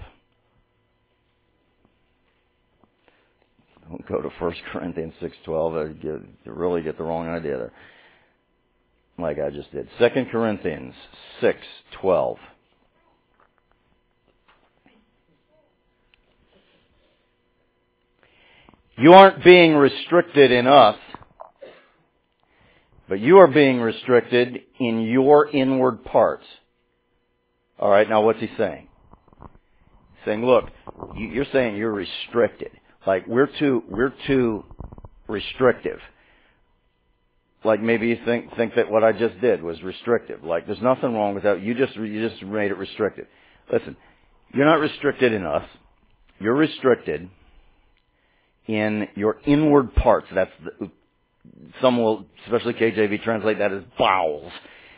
Don't go to 1 Corinthians 6:12. You really get the wrong idea there. Like I just did. 2 Corinthians 6:12. You aren't being restricted in us, but you are being restricted in your inward parts. All right, now what's he saying? He's saying, look, you're saying you're restricted. Like we're too restrictive. Like maybe you think that what I just did was restrictive. Like there's nothing wrong with that. You just made it restrictive. Listen, you're not restricted in us. You're restricted in your inward parts. Some will, especially KJV, translate that as bowels.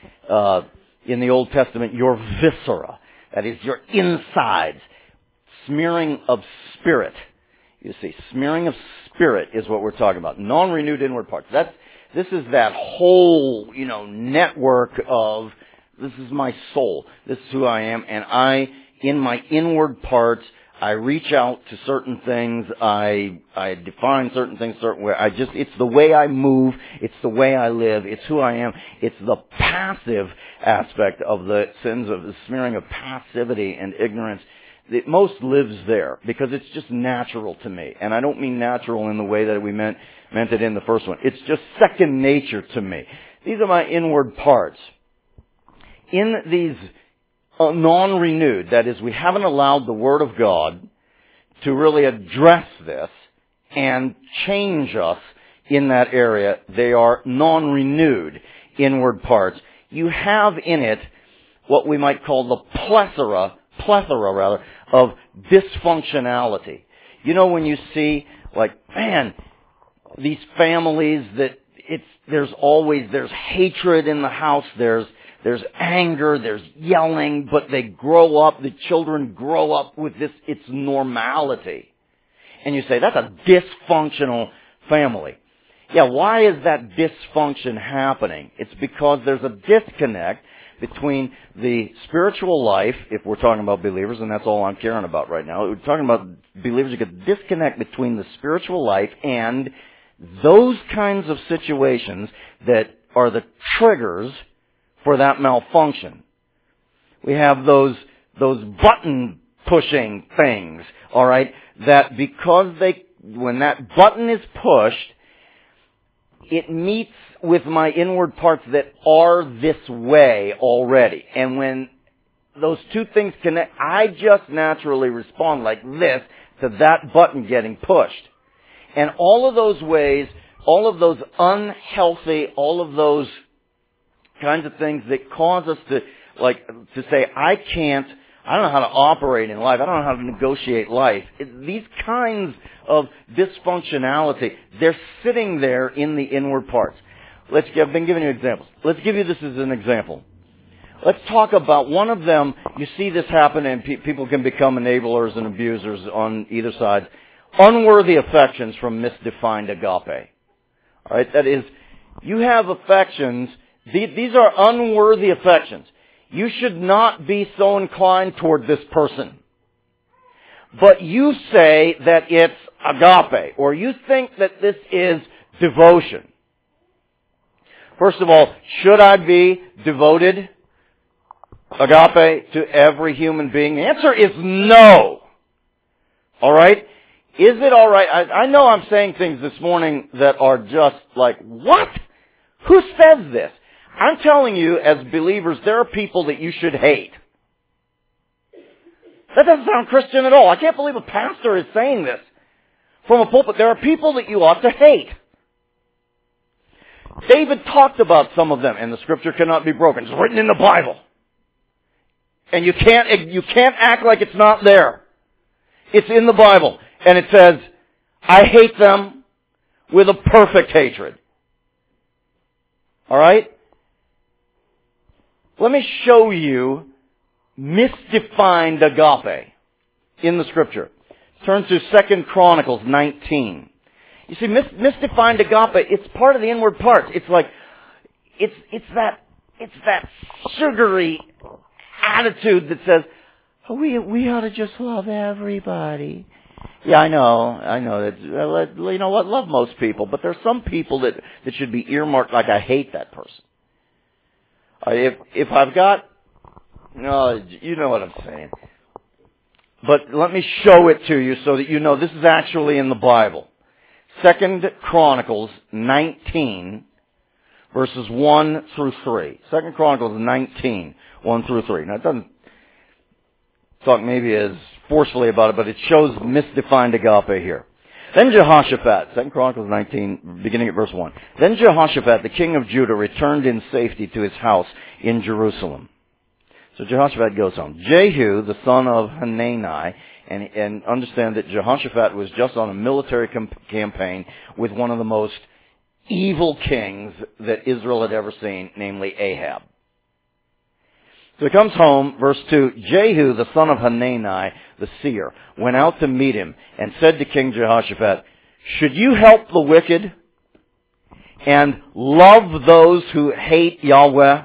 In the Old Testament, your viscera. That is your insides. Smearing of spirit. You see, smearing of spirit is what we're talking about. Non-renewed inward parts. This is that whole, network of, this is my soul. This is who I am. And in my inward parts, I reach out to certain things. I define certain things certain way. It's the way I move. It's the way I live. It's who I am. It's the passive aspect of the sins of the smearing of passivity and ignorance. It most lives there because it's just natural to me. And I don't mean natural in the way that we meant it in the first one. It's just second nature to me. These are my inward parts. In these non-renewed, that is, we haven't allowed the Word of God to really address this and change us in that area. They are non-renewed inward parts. You have in it what we might call the plethora of dysfunctionality. You know, when you see, these families that there's hatred in the house, there's anger, there's yelling, but the children grow up with this, it's normality. And you say, that's a dysfunctional family. Yeah, why is that dysfunction happening? It's because there's a disconnect between the spiritual life, if we're talking about believers, and that's all I'm caring about right now. We're talking about believers, you get disconnect between the spiritual life and those kinds of situations that are the triggers for that malfunction. We have those button pushing things, all right, that because when that button is pushed, it meets with my inward parts that are this way already. And when those two things connect, I just naturally respond like this to that button getting pushed. And all of those ways, all of those unhealthy, all of those kinds of things that cause us to say, I I don't know how to operate in life. I don't know how to negotiate life. These kinds of dysfunctionality, they're sitting there in the inward parts. I've been giving you examples. Let's give you this as an example. Let's talk about one of them. You see this happen, and people can become enablers and abusers on either side. Unworthy affections from misdefined agape. All right, that is, you have affections. These are unworthy affections. You should not be so inclined toward this person. But you say that it's agape, or you think that this is devotion. First of all, should I be devoted, agape, to every human being? The answer is no. All right? Is it all right? I know I'm saying things this morning that are just like, what? Who says this? I'm telling you, as believers, there are people that you should hate. That doesn't sound Christian at all. I can't believe a pastor is saying this from a pulpit. There are people that you ought to hate. David talked about some of them, and the scripture cannot be broken. It's written in the Bible. And you can't act like it's not there. It's in the Bible. And it says, I hate them with a perfect hatred. All right? Let me show you misdefined agape in the scripture. Turn to 2 Chronicles 19. You see, misdefined agape, it's part of the inward parts. It's like, it's that sugary attitude that says, oh, we ought to just love everybody. Yeah, I know that, you know what, love most people, but there's some people that should be earmarked like I hate that person. If I've got, no, you know what I'm saying. But let me show it to you so that you know this is actually in the Bible. 2 Chronicles 19, verses 1 through 3. 2 Chronicles 19, 1 through 3. Now, it doesn't talk maybe as forcefully about it, but it shows misdefined agape here. Then Jehoshaphat, 2 Chronicles 19, beginning at verse 1. Then Jehoshaphat, the king of Judah, returned in safety to his house in Jerusalem. So Jehoshaphat goes home. Jehu, the son of Hanani, and understand that Jehoshaphat was just on a military campaign with one of the most evil kings that Israel had ever seen, namely Ahab. So he comes home, verse 2, Jehu, the son of Hanani, the seer, went out to meet him and said to King Jehoshaphat, should you help the wicked and love those who hate Yahweh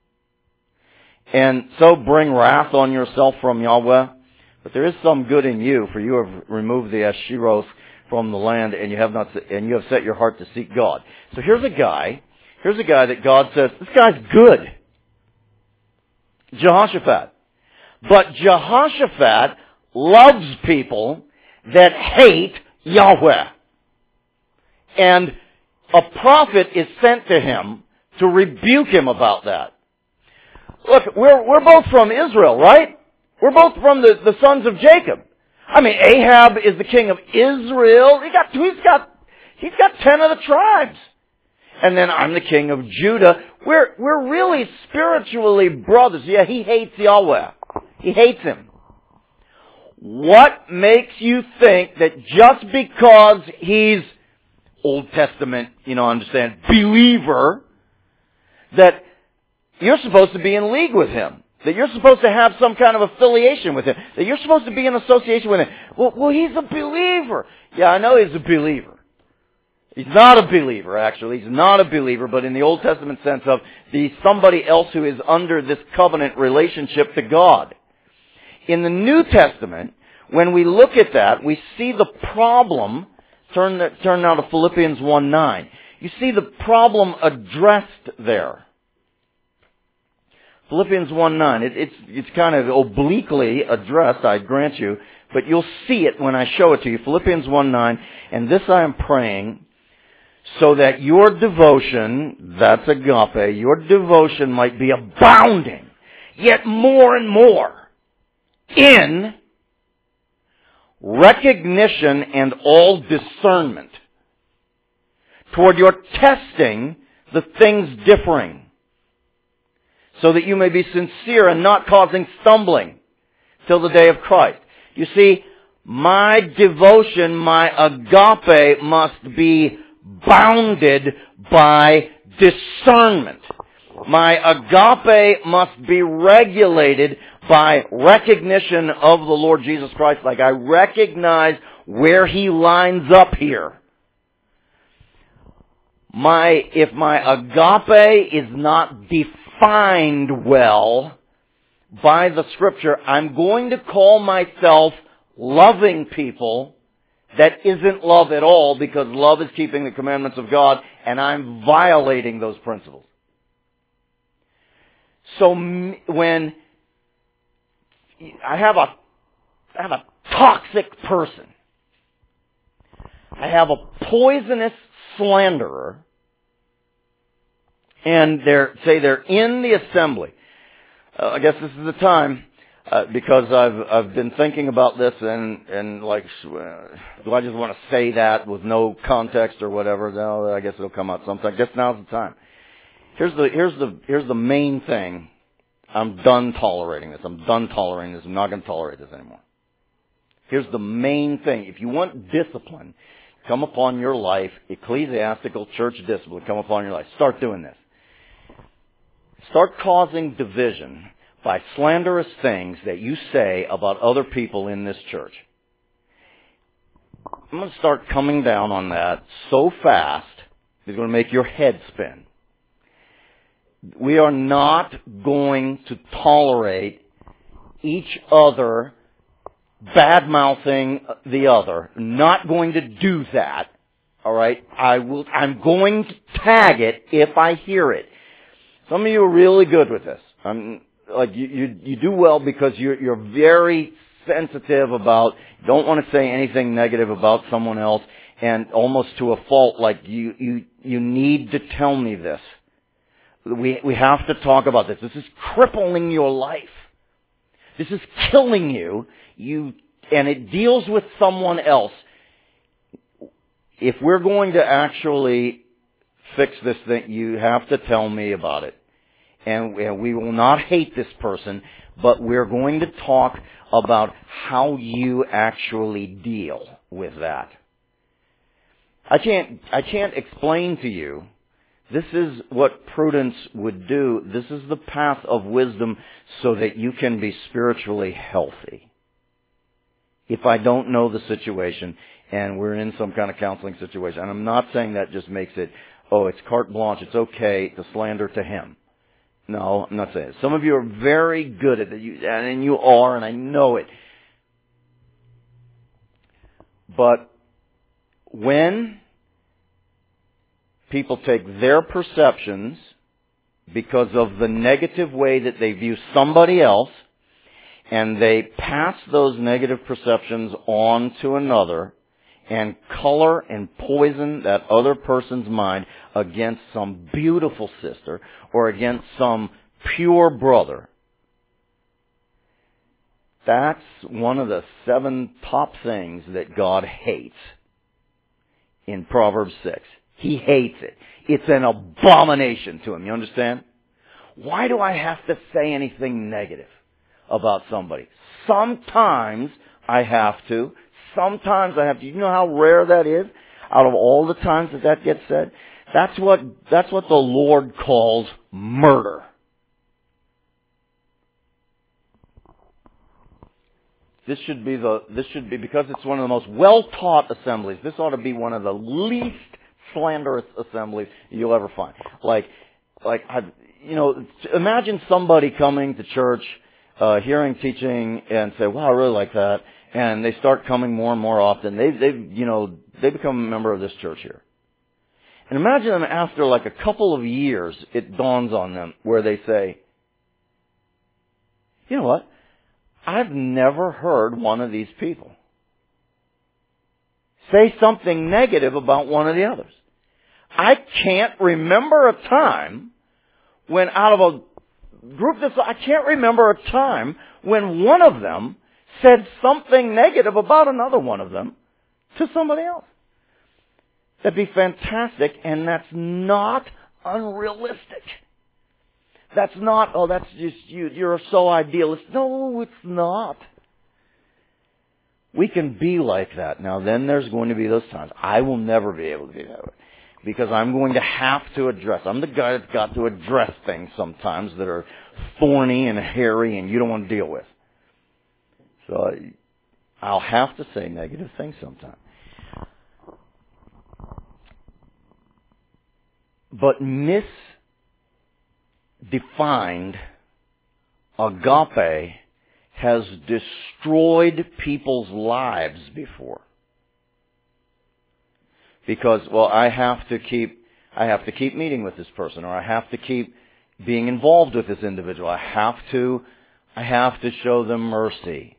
and so bring wrath on yourself from Yahweh? But there is some good in you, for you have removed the Asheroth from the land, and you have set your heart to seek God. So here's a guy that God says, this guy's good. Jehoshaphat. But Jehoshaphat loves people that hate Yahweh. And a prophet is sent to him to rebuke him about that. Look, we're both from Israel, right? We're both from the sons of Jacob. I mean, Ahab is the king of Israel. He's got 10 of the tribes. And then I'm the king of Judah. We're really spiritually brothers. Yeah, he hates Yahweh. He hates him. What makes you think that just because he's Old Testament, understand, believer, that you're supposed to be in league with him? That you're supposed to have some kind of affiliation with him? That you're supposed to be in association with him? Well, he's a believer. Yeah, I know he's a believer. He's not a believer, actually. He's not a believer, but in the Old Testament sense of somebody else who is under this covenant relationship to God. In the New Testament, when we look at that, we see the problem. Turn now to Philippians 1:9. You see the problem addressed there. Philippians 1:9. It's kind of obliquely addressed, I grant you, but you'll see it when I show it to you. Philippians 1:9. And this I am praying, so that your devotion, that's agape, your devotion might be abounding, yet more and more, in recognition and all discernment, toward your testing the things differing, so that you may be sincere and not causing stumbling. till the day of Christ. You see, my devotion, my agape must be bounded by discernment. My agape must be regulated by recognition of the Lord Jesus Christ. Like I recognize where He lines up here. If my agape is not defined well by the Scripture, I'm going to call myself loving people that isn't love at all, because love is keeping the commandments of God, and I'm violating those principles. So when I have a toxic person, I have a poisonous slanderer, and they're in the assembly. I guess this is the time, because I've been thinking about this, and like, do I just want to say that with no context or whatever? No, I guess it'll come out sometime. I guess now's the time. Here's the main thing. I'm done tolerating this. I'm not going to tolerate this anymore. Here's the main thing. If you want discipline come upon your life, ecclesiastical church discipline come upon your life, start doing this. Start causing division by slanderous things that you say about other people in this church. I'm going to start coming down on that so fast, it's going to make your head spin. We are not going to tolerate each other bad-mouthing the other. Not going to do that. All right? I'm going to tag it if I hear it. Some of you are really good with this. You do well because you're very sensitive about, don't want to say anything negative about someone else, and almost to a fault, like you need to tell me this. We have to talk about this. This is crippling your life. This is killing you. And it deals with someone else. If we're going to actually fix this thing, you have to tell me about it. And we will not hate this person, but we're going to talk about how you actually deal with that. I can't explain to you. This is what prudence would do. This is the path of wisdom so that you can be spiritually healthy. If I don't know the situation and we're in some kind of counseling situation, and I'm not saying that just makes it, it's carte blanche, it's okay to slander to him. No, I'm not saying it. Some of you are very good at it, and you are, and I know it. But when people take their perceptions because of the negative way that they view somebody else, and they pass those negative perceptions on to another, and color and poison that other person's mind against some beautiful sister or against some pure brother. That's one of the 7 top things that God hates in Proverbs 6. He hates it. It's an abomination to Him. You understand? Why do I have to say anything negative about somebody? Sometimes I have to. Sometimes I have to. You know how rare that is? Out of all the times that gets said? That's what the Lord calls murder. This should be because it's one of the most well-taught assemblies. This ought to be one of the least slanderous assemblies you'll ever find. Imagine somebody coming to church, hearing teaching, and say, "Wow, I really like that," and they start coming more and more often. They become a member of this church here. And imagine them after like a couple of years, it dawns on them where they say, "You know what? I've never heard one of these people say something negative about one of the others. I can't remember a time when out of a group I can't remember a time when one of them said something negative about another one of them to somebody else. That'd be fantastic, and that's not unrealistic. That's not, that's just you're so idealist. No, it's not. We can be like that. Now, then there's going to be those times. I will never be able to be that way. Because I'm going to have to address. I'm the guy that's got to address things sometimes that are thorny and hairy and you don't want to deal with. So I'll have to say negative things sometimes. But misdefined agape has destroyed people's lives before. Because, well, I have to keep meeting with this person, or I have to keep being involved with this individual. I have to show them mercy.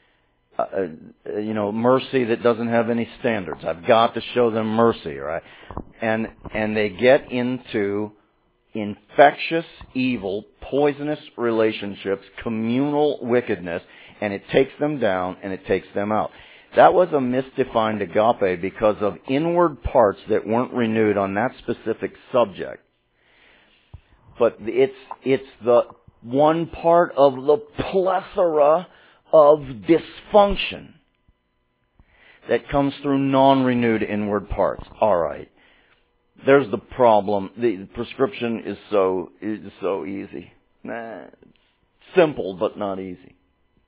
Mercy that doesn't have any standards. I've got to show them mercy, right? And they get into infectious, evil, poisonous relationships, communal wickedness, and it takes them down and it takes them out. That was a misdefined agape because of inward parts that weren't renewed on that specific subject. But it's the one part of the plethora of dysfunction that comes through non-renewed inward parts. All right. There's the problem. The prescription is so easy. Simple, but not easy.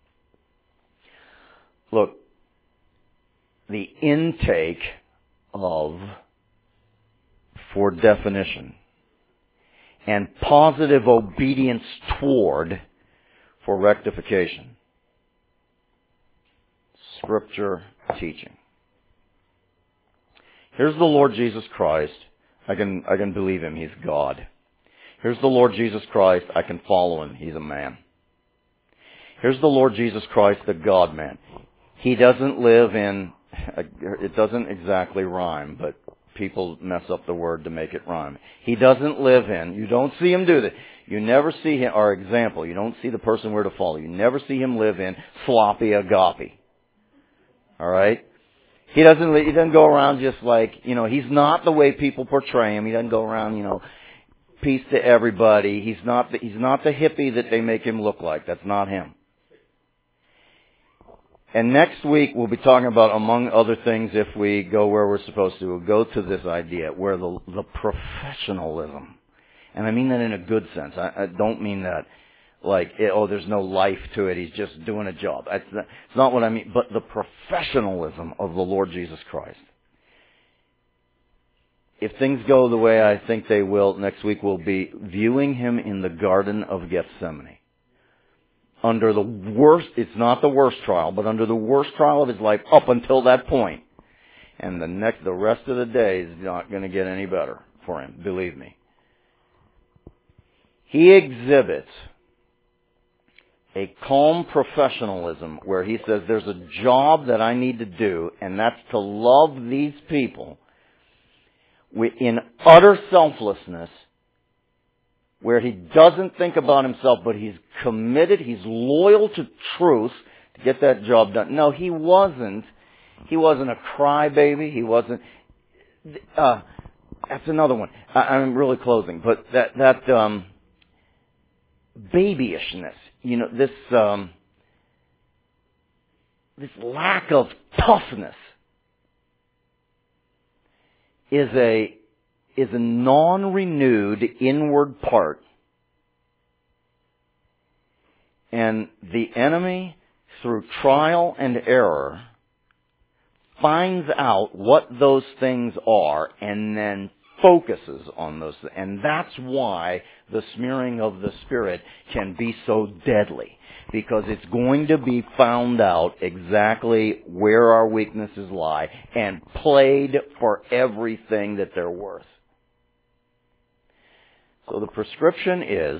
Look, the intake of, for definition, and positive obedience toward, for rectification. Scripture teaching. Here's the Lord Jesus Christ. I can believe Him. He's God. Here's the Lord Jesus Christ. I can follow Him. He's a man. Here's the Lord Jesus Christ, the God-man. He doesn't live in, it doesn't exactly rhyme, but people mess up the word to make it rhyme. He doesn't live in, you don't see Him do that. You never see Him, our example, you don't see the person we're to follow. You never see Him live in sloppy agape. Alright? He doesn't go around just like, He's not the way people portray Him. He doesn't go around, peace to everybody. He's not the hippie that they make Him look like. That's not Him. And next week we'll be talking about, among other things, if we go where we're supposed to, we'll go to this idea where the professionalism, and I mean that in a good sense. I don't mean that like, there's no life to it, He's just doing a job. It's not what I mean, but the professionalism of the Lord Jesus Christ. If things go the way I think they will, next week we'll be viewing Him in the Garden of Gethsemane. Under the worst, it's not the worst trial, but under the worst trial of His life up until that point. And the rest of the day is not going to get any better for Him, believe me. He exhibits a calm professionalism where He says there's a job that I need to do, and that's to love these people in utter selflessness, where He doesn't think about Himself, but He's committed, He's loyal to truth to get that job done. No, He wasn't a crybaby. He wasn't, that's another one. I'm really closing, but that babyishness, this lack of toughness is a non-renewed inward part. And the enemy, through trial and error, finds out what those things are and then focuses on those. And that's why the smearing of the Spirit can be so deadly. Because it's going to be found out exactly where our weaknesses lie and played for everything that they're worth. So the prescription is,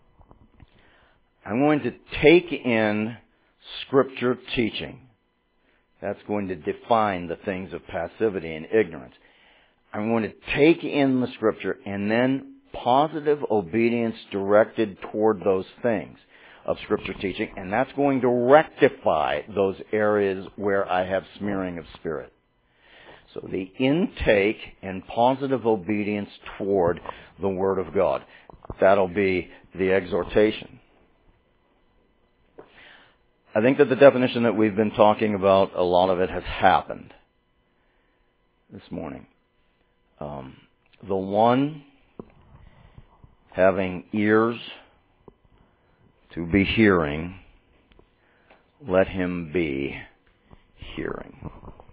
I'm going to take in Scripture teaching. That's going to define the things of passivity and ignorance. I'm going to take in the Scripture and then positive obedience directed toward those things of Scripture teaching, and that's going to rectify those areas where I have smearing of spirit. So the intake and positive obedience toward the Word of God. That'll be the exhortation. I think that the definition that we've been talking about, a lot of it has happened this morning. The one having ears to be hearing, let him be hearing.